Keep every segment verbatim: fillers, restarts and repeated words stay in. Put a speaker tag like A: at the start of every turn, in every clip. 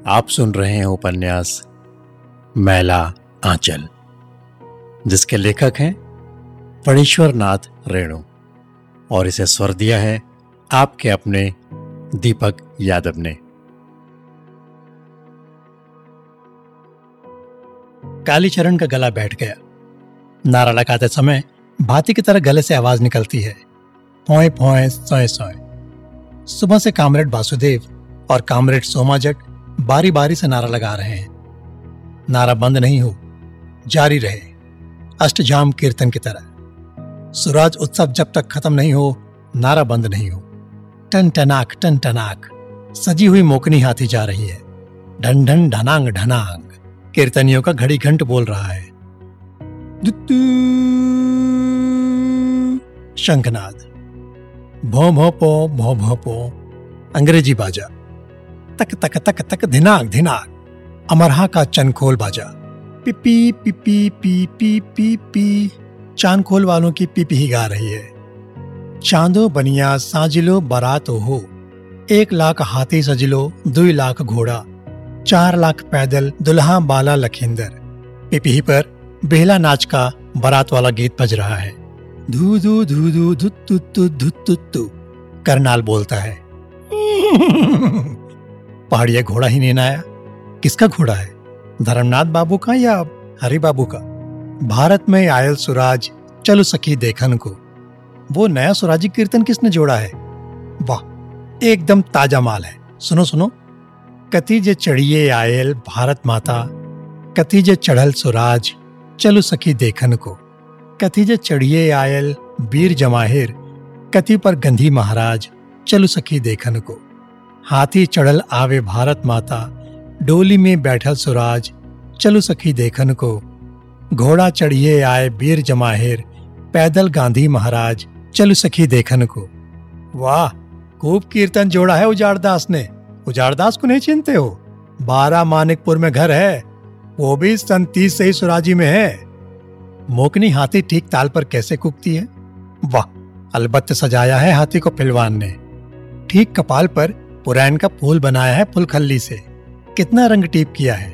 A: आप सुन रहे हैं उपन्यास मैला आंचल, जिसके लेखक हैं फणीश्वर नाथ रेणु, और इसे स्वर दिया है आपके अपने दीपक यादव ने। कालीचरण का गला बैठ गया। नारा लगाते समय भांति की तरह गले से आवाज निकलती है, पोए पोए सोए सोए। सुबह से कामरेड वासुदेव और कामरेड सोमाजट बारी बारी से नारा लगा रहे हैं। नारा बंद नहीं हो, जारी रहे, अष्टजाम कीर्तन की तरह। सुराज उत्सव जब तक खत्म नहीं हो, नारा बंद नहीं हो। टन टनाक टन टनाक सजी हुई मोकनी हाथी जा रही है। ढन ढन ढनांग ढनांग कीर्तनियों का घड़ी घंट बोल रहा है। शंखनाद, भो भो पो भो भो पो अंग्रेजी बाजा। तक तक तक तक धिनाक धिनाक अमरहा का चनखोल बाजा। पिपी पिपी पी पी पी पी चांदखोल वालों की पीपी ही गा रही है। चांदो बनिया साजिलो बरात हो, एक लाख हाथी सजिलो दुई लाख घोड़ा, चार लाख पैदल दुल्हा बाला लखिंदर। पिपी पर बेहला नाच का बारात वाला गीत बज रहा है। धू धू धू धू धुत धुत धुत करनाल बोलता है। पहाड़िया घोड़ा ही नहीं आया। किसका घोड़ा है? धर्मनाथ बाबू का या हरि बाबू का? भारत में आयल सुराज चलो सखी देखन को। वो नया सुराजी कीर्तन किसने जोड़ा है? वाह, एकदम ताजा माल है। सुनो सुनो। कति जे चढ़िए आयल भारत माता, कति जे चढ़ल सुराज चलो सखी देखन को। कति जे चढ़िए आयल वीर जमाहिर, कति पर गंधी महाराज चलो सखी देखन को। हाथी चढ़ल आवे भारत माता, डोली में बैठल सुराज चलो सखी देखन को। घोड़ा चढ़िए आए वीर जमाहिर, पैदल गांधी महाराज चलो सखी देखन को। वाह, खूब कीर्तन जोड़ा है उजाड़दास ने। उजाड़दास को नहीं चिंते हो? बारह मानिकपुर में घर है, वो भी सन तीस से ही सुराजी में है। मोकनी हाथी ठीक ताल पर कैसे कूकती है। वाह, अलबत्त सजाया है हाथी को फिलवान ने। ठीक कपाल पर पुरैन का फूल बनाया है फुलखल्ली से। कितना रंग टीप किया है।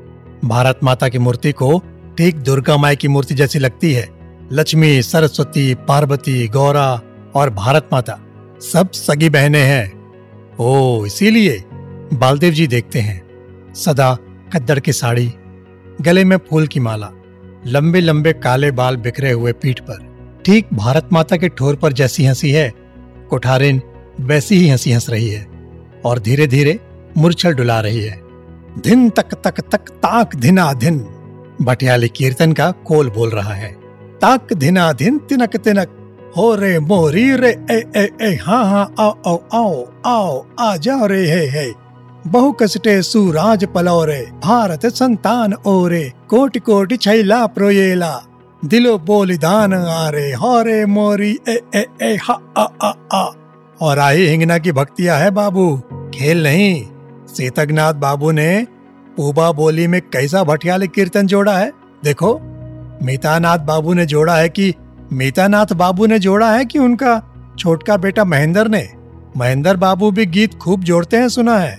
A: भारत माता की मूर्ति को ठीक दुर्गा माई की मूर्ति जैसी लगती है। लक्ष्मी, सरस्वती, पार्वती, गौरा और भारत माता सब सगी बहनें हैं। ओ, इसीलिए बालदेव जी देखते हैं सदा खद्दड़ की साड़ी, गले में फूल की माला, लंबे लंबे काले बाल बिखरे हुए पीठ पर। ठीक भारत माता के ठोर पर जैसी हंसी है, कोठारिन वैसी ही हंसी हंस रही है और धीरे धीरे मूर्छल डुला रही है। धिन तक तक तक ताक धिना धिन भटियाली कीर्तन का कोल बोल रहा है। ताक धिना धिन तिनक तिनक हो रे मोरी रे ए ए ए हाँ हाँ आओ आओ आओ आओ आ जाओ रे हे हे। बहु कसटे सुराज पलौरे, भारत संतान ओरे, कोटि कोटि छैला प्रोयेला, दिलो बोलिदान आरे, हौरे मोरी ए ए ए हा आ आ आ। और आई हिंगना की भक्तियां है बाबू, खेल नहीं। सीतगनाथ बाबू ने पूबा बोली में कैसा भटियाली कीर्तन जोड़ा है देखो। मीतानाथ बाबू ने जोड़ा है कि मीतानाथ बाबू ने जोड़ा है कि उनका छोटका बेटा महेंद्र ने। महेंद्र बाबू भी गीत खूब जोड़ते हैं, सुना है।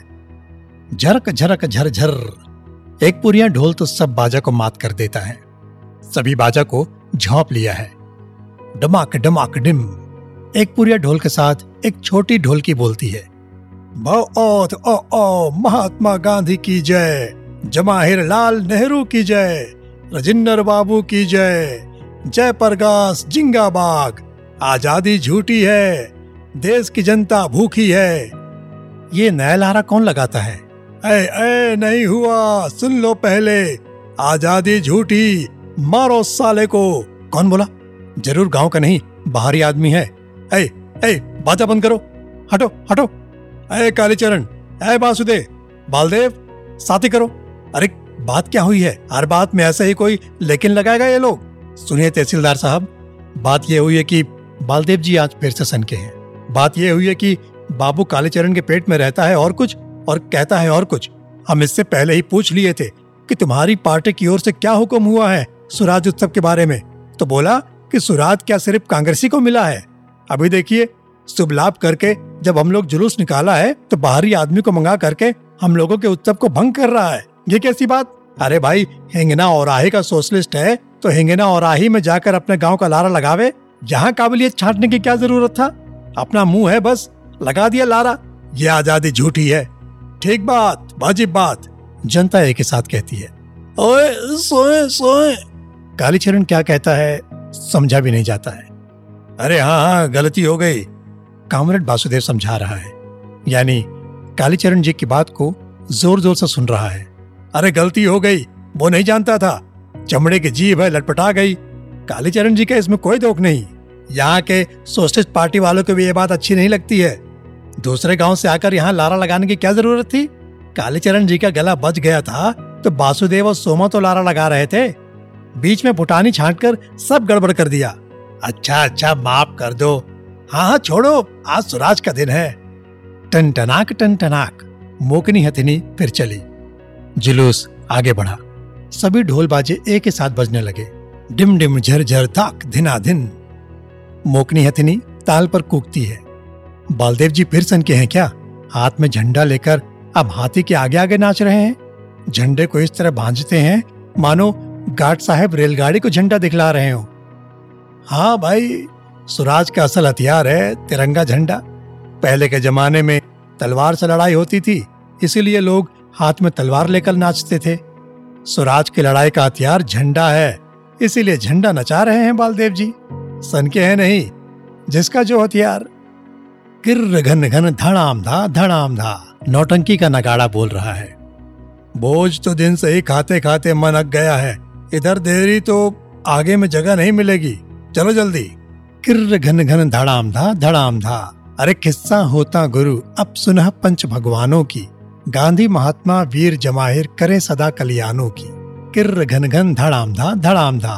A: झरक झरक झर झर एक पुरिया ढोल तो सब बाजा को मात कर देता है। सभी बाजा को झोंप लिया है। डमाक डमाक डिम एक पुरिया ढोल के साथ एक छोटी ढोलकी बोलती है। बहुत ओ ओ महात्मा गांधी की जय, जवाहिर लाल नेहरू की जय, राजेंद्र बाबू की जय, जय प्रकाश जिंगाबाग, आजादी झूठी है, देश की जनता भूखी है। ये नया लारा कौन लगाता है? ए ए नहीं हुआ, सुन लो पहले। आजादी झूठी, मारो साले को। कौन बोला? जरूर गांव का नहीं, बाहरी आदमी है। ए ए बाजा बंद करो, हटो हटो। ए कालीचरण, ए वासुदेव, बालदेव, साथी करो। अरे बात क्या हुई है? हर बात में ऐसे ही कोई लेकिन लगाएगा ये लोग। सुनिए तहसीलदार साहब, बात ये हुई है कि बालदेव जी आज फिर से सनके हैं। बात ये हुई है कि बाबू कालीचरण के पेट में रहता है और कुछ और कहता है और कुछ। हम इससे पहले ही पूछ लिए थे कि तुम्हारी पार्टी की ओर से क्या हुक्म हुआ है सुराज उत्सव के बारे में, तो बोला कि सुराज क्या सिर्फ कांग्रेसी को मिला है। अभी देखिए शुभ लाभ करके जब हम लोग जुलूस निकाला है तो बाहरी आदमी को मंगा करके हम लोगों के उत्सव को भंग कर रहा है। ये कैसी बात? अरे भाई, हिंगना औराही का सोशलिस्ट है तो हिंगना औराही में जाकर अपने गांव का लारा लगावे। यहाँ काबिलियत छांटने की क्या जरूरत था? अपना मुंह है, बस लगा दिया लारा। ये आजादी झूठी है। ठीक बात, वाजिब बात, जनता एक ही साथ कहती है। ओए सोए सोए। कालीचरण क्या कहता है समझा भी नहीं जाता है। अरे हाँ हाँ, गलती हो गई, कामरेड वासुदेव समझा रहा है, यानी कालीचरण जी की बात को जोर जोर से सुन रहा है। अरे गलती हो गई, वो नहीं जानता था, चमड़े की जीभ है, लटपटा गई। कालीचरण जी का इसमें कोई दोष नहीं। यहाँ के सोशलिस्ट पार्टी वालों को भी ये बात अच्छी नहीं लगती है। दूसरे गांव से आकर यहाँ लारा लगाने की क्या जरूरत थी? कालीचरण जी का गला बच गया था तो वासुदेव और सोमा तो लारा लगा रहे थे। बीच में फुटानी छांटकर सब गड़बड़ कर दिया। अच्छा अच्छा, माफ कर दो। हाँ हाँ छोड़ो, आज स्वराज का दिन है। टन टनाक टन टनाक मोकनी हथिनी फिर चली। जुलूस आगे बढ़ा। सभी ढोल बाजे एक ही साथ बजने लगे। डिम डिम झर झर धाक धिना धिन। मोकनी हथिनी ताल पर कूकती है। बालदेव जी फिर सन के हैं क्या? हाथ में झंडा लेकर अब हाथी के आगे आगे नाच रहे हैं। झंडे को इस तरह भांजते हैं मानो गार्ड साहब रेलगाड़ी को झंडा दिखला रहे हो। हाँ भाई, स्वराज का असल हथियार है तिरंगा झंडा। पहले के जमाने में तलवार से लड़ाई होती थी, इसीलिए लोग हाथ में तलवार लेकर नाचते थे। स्वराज की लड़ाई का हथियार झंडा है, इसीलिए झंडा नचा रहे हैं बालदेव जी। सन के हैं नहीं, जिसका जो हथियार। किर्र घन घन धड़ाम धा धड़ाम धा नौटंकी का नगाड़ा बोल रहा है। बोझ तो दिन से ही खाते खाते मन अक गया है। इधर देरी तो आगे में जगह नहीं मिलेगी, चलो जल्दी। किर्र घन घन धड़ाम धा धड़ाम धा। अरे किस्सा होता गुरु अब सुनह पंच भगवानों की। गांधी महात्मा वीर जमाहिर करे सदा कल्याणों की। किर्र घन घन धड़ाम धा धड़ाम धा।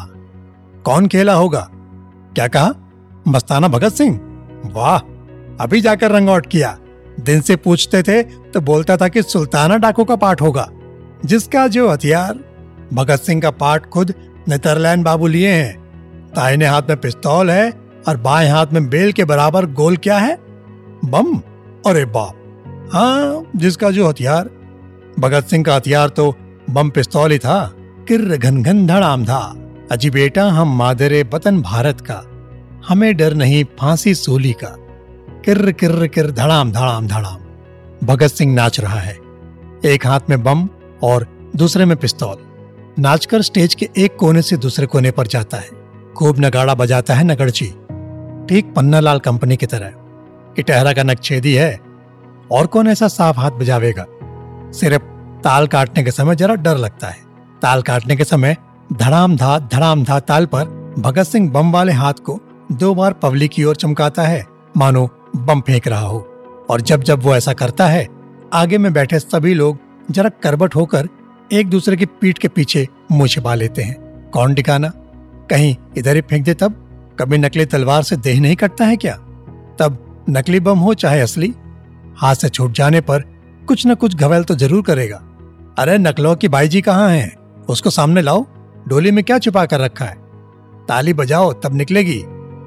A: कौन खेला होगा? क्या कहा? मस्ताना भगत सिंह? वाह, अभी जाकर रंगआउट किया। दिन से पूछते थे तो बोलता था कि सुल्ताना डाकू का पाठ होगा। जिसका जो हथियार। भगत सिंह का पाठ खुद नेदरलैंड बाबू लिए हैं। दाहिने हाथ में पिस्तौल है और बाएं हाथ में बेल के बराबर गोल क्या है? बम। अरे बाप, हाँ, जिसका जो हथियार। भगत सिंह का हथियार तो बम पिस्तौल ही था। किर्र घन घन धड़ाम धा। अजी बेटा हम मादरे वतन भारत का, हमें डर नहीं फांसी सूली का। किर्र किर्र किर्र धड़ाम धड़ाम धड़ाम। भगत सिंह नाच रहा है, एक हाथ में बम और दूसरे में पिस्तौल। नाचकर स्टेज के एक कोने से दूसरे कोने पर जाता है। खूब नगाड़ा बजाता है नगड़ची, ठीक पन्नालाल कंपनी की तरह। इटहरा का नक्छेदी है, और कौन ऐसा साफ हाथ बजावेगा? सिर्फ ताल काटने के समय जरा डर लगता है। ताल काटने के समय धड़ाम धा धड़ाम धा ताल पर भगत सिंह बम वाले हाथ को दो बार पवली की ओर चमकाता है, मानो बम फेंक रहा हो। और जब जब वो ऐसा करता है, आगे में बैठे सभी लोग जरा करबट होकर एक दूसरे की पीठ के पीछे मुंह छिपा लेते हैं। कौन ठिकाना, कहीं इधर ही फेंक दे तब। कभी नकली तलवार से देह नहीं कटता है क्या? तब नकली बम हो चाहे असली, हाथ से छूट जाने पर कुछ न कुछ घवेल तो जरूर करेगा। अरे नकलौ की बाई जी कहाँ हैं? उसको सामने लाओ। डोली में क्या छुपा कर रखा है? ताली बजाओ तब निकलेगी।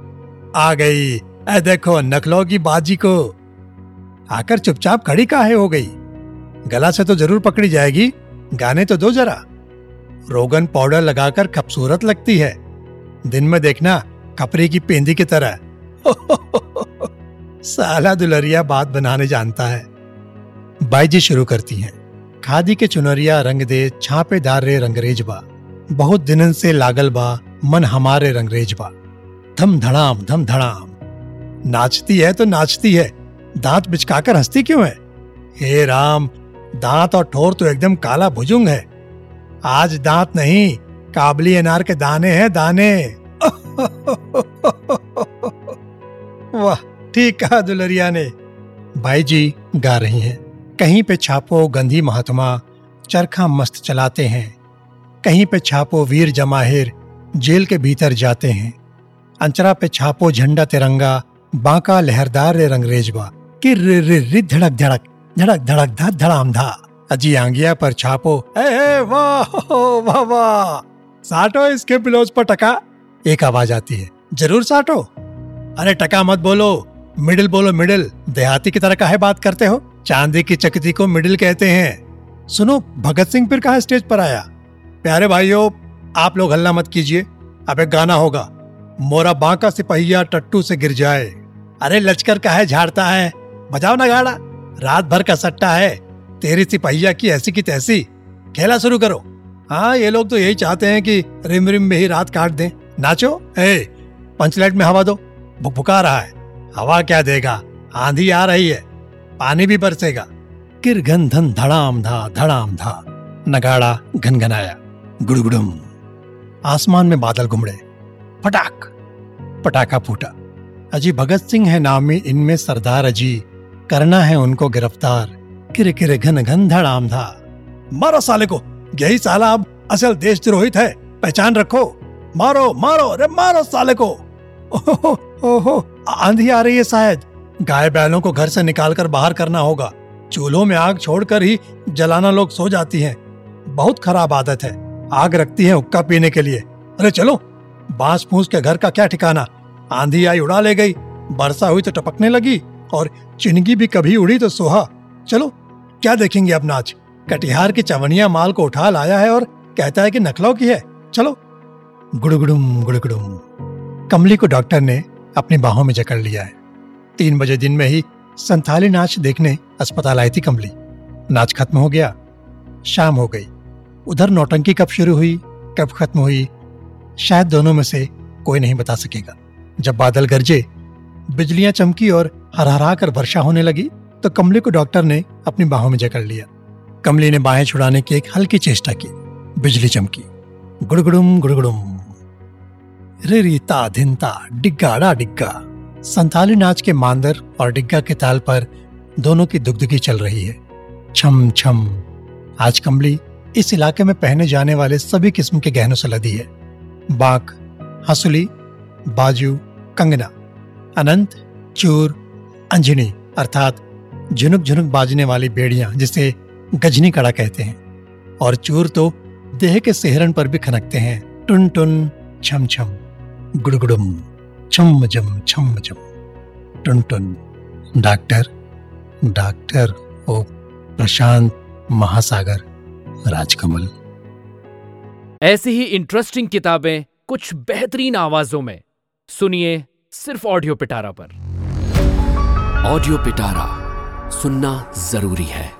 A: आ गई, ऐ देखो नकलौ की बाजी को। आकर चुपचाप खड़ी काहे हो गई? गला से तो जरूर पकड़ी जाएगी, गाने तो दो जरा। रोगन पाउडर लगाकर खूबसूरत लगती है, दिन में देखना कपड़े की पेंदी की तरह। साला दुलरिया बात बनाने जानता है। बाई जी शुरू करती हैं। खादी के चुनरिया रंग दे छापेदार रे रंगरेज बा, बहुत दिनन से लागल बा मन हमारे रंगरेज बा। धम धड़ाम धम धड़ाम। नाचती है तो नाचती है, दांत बिचकाकर हंसती क्यों है? हे राम, दांत और ठोर तो एकदम काला भुजुंग है। आज दांत नहीं, काबली अनार के दाने हैं दाने। वाह, ठीक कहा दुलरिया ने। भाई जी गा रही हैं। कहीं पे छापो गंधी महात्मा, चरखा मस्त चलाते हैं। कहीं पे छापो वीर जमाहिर, जेल के भीतर जाते हैं। अंचरा पे छापो झंडा तिरंगा, बांका लहरदार रे रंगरेजबा। किर रि रि रि धड़क धड़क धड़क धड़क धा धड़ाम धा। अजी आंगिया पर छापो, ए, ए, वाह वाह वाह, साटो इसके पिलोज पर टका। एक आवाज आती है, जरूर साटो। अरे टका मत बोलो, मिडिल बोलो मिडिल, देहाती की तरह काहे बात करते हो? चांदी की चकती को मिडिल कहते हैं। सुनो, भगत सिंह फिर कहाँ स्टेज पर आया? प्यारे भाइयों, आप लोग हल्ला मत कीजिए, अब एक गाना होगा, मोरा बांका सिपहिया टट्टू से गिर जाए। अरे लचकर काहे झाड़ता है, बजाओ नगाड़ा, रात भर का सट्टा है, तेरी सिपहिया की ऐसी की तैसी, खेला शुरू करो। हाँ, ये लोग तो यही चाहते हैं कि रिम रिम में ही रात काट दें। नाचो, ए पंचलाइट में हवा दो, भुकभुका रहा है। हवा क्या देगा, आंधी आ रही है, पानी भी बरसेगा। किरघन धन धड़ाम धा धड़ाम धा, नगाड़ा घनघनाया, गुड़गुड़ुम। आसमान में बादल घुमड़े, फटाक पटाखा फूटा। अजी भगत सिंह है नामी इनमें सरदार अजी, करना है उनको गिरफ्तार। किर किर घन घन धड़ाम धा। मारो साले को, यही साला अब असल देशद्रोहित है, पहचान रखो। मारो मारो रे मारो साले को। ओहो ओहो, आंधी आ रही है शायद, गाय बैलों को घर से निकालकर बाहर करना होगा। चूल्हों में आग छोड़कर ही जलाना लोग सो जाती हैं, बहुत खराब आदत है। आग रखती है हुक्का पीने के लिए। अरे चलो, बांस फूस के घर का क्या ठिकाना, आंधी आई उड़ा ले गई, बरसा हुई तो टपकने लगी, और चिनगी भी कभी उड़ी तो सोहा। चलो क्या देखेंगे अब नाच, कटिहार की चवनिया माल को उठा लाया है और कहता है कि नखलौ की है। चलो। गुड़गुड़ुम गुड़गुड़ुम। कमली को डॉक्टर ने अपनी बाहों में जकड़ लिया है। तीन बजे दिन में ही संथाली नाच देखने अस्पताल आई थी कमली। नाच खत्म हो गया, शाम हो गई। उधर नौटंकी कब शुरू हुई कब खत्म हुई, शायद दोनों में से कोई नहीं बता सकेगा। जब बादल गरजे, बिजलियां चमकी और हरहरा कर वर्षा होने लगी, तो कमली को डॉक्टर ने अपनी बाहों में जकड़ लिया। कमली ने बाहें छुड़ाने की एक हल्की चेष्टा की। बिजली चमकी, गुड़गुड़ुम गुड़गुड़ुम, रे रीता धिनता डिग्गा डिग्गा। संथाली नाच के मांदर और डिग्गा के ताल पर दोनों की दुगदुगी चल रही है। छम छम। आज कमली इस इलाके में पहने जाने वाले सभी किस्म के गहनों से लदी है। बांक, हंसुली, बाजू, कंगना, अनंत, चूर, अंजनी अर्थात झुनुक झुनुक बाजने वाली बेड़ियां जिसे गजनी कड़ा कहते हैं, और चूर तो देह के सेहरन पर भी खनकते हैं। टुन टुन, छम छम, गुड़गुड़ुम, छम जम छम जम, टुन टुन। डॉक्टर डॉक्टर ओ प्रशांत महासागर राजकमल।
B: ऐसी ही इंटरेस्टिंग किताबें कुछ बेहतरीन आवाजों में सुनिए सिर्फ ऑडियो पिटारा पर।
C: ऑडियो पिटारा सुनना जरूरी है।